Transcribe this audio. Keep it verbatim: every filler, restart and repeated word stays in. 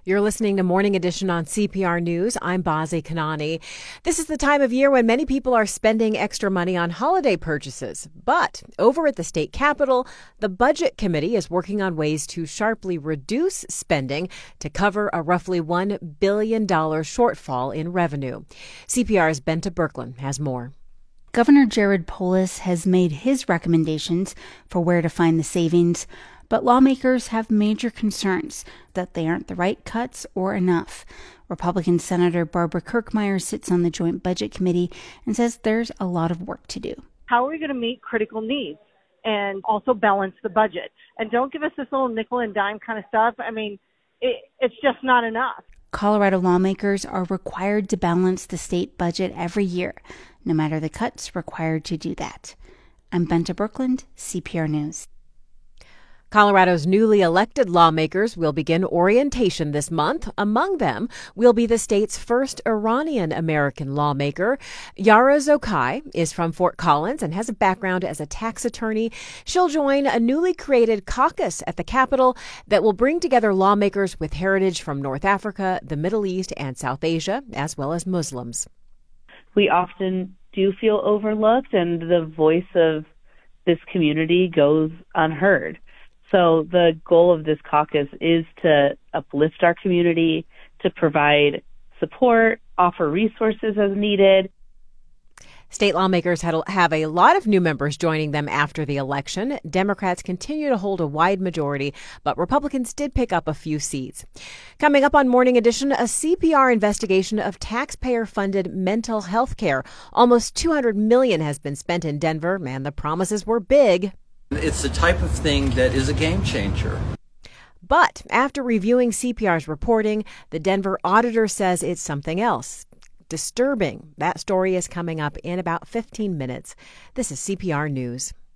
You're listening to Morning Edition on C P R News. I'm Bazi Kanani. This is the time of year when many people are spending extra money on holiday purchases. But over at the state capitol, the Budget Committee is working on ways to sharply reduce spending to cover a roughly one billion dollars shortfall in revenue. C P R's Benta Birkeland has more. Governor Jared Polis has made his recommendations for where to find the savings, but lawmakers have major concerns that they aren't the right cuts or enough. Republican Senator Barbara Kirkmeyer sits on the Joint Budget Committee and says there's a lot of work to do. How are we going to meet critical needs and also balance the budget? And don't give us this little nickel and dime kind of stuff. I mean, it, it's just not enough. Colorado lawmakers are required to balance the state budget every year, no matter the cuts required to do that. I'm Benta Birkeland, C P R News. Colorado's newly elected lawmakers will begin orientation this month. Among them will be the state's first Iranian-American lawmaker. Yara Zokai is from Fort Collins and has a background as a tax attorney. She'll join a newly created caucus at the Capitol that will bring together lawmakers with heritage from North Africa, the Middle East, and South Asia, as well as Muslims. We often do feel overlooked, and the voice of this community goes unheard. So the goal of this caucus is to uplift our community, to provide support, offer resources as needed. State lawmakers have a lot of new members joining them after the election. Democrats continue to hold a wide majority, but Republicans did pick up a few seats. Coming up on Morning Edition, a C P R investigation of taxpayer-funded mental health care. Almost two hundred million dollars has been spent in Denver, and the promises were big. It's the type of thing that is a game changer. But after reviewing C P R's reporting, the Denver auditor says it's something else. Disturbing. That story is coming up in about fifteen minutes. This is C P R News.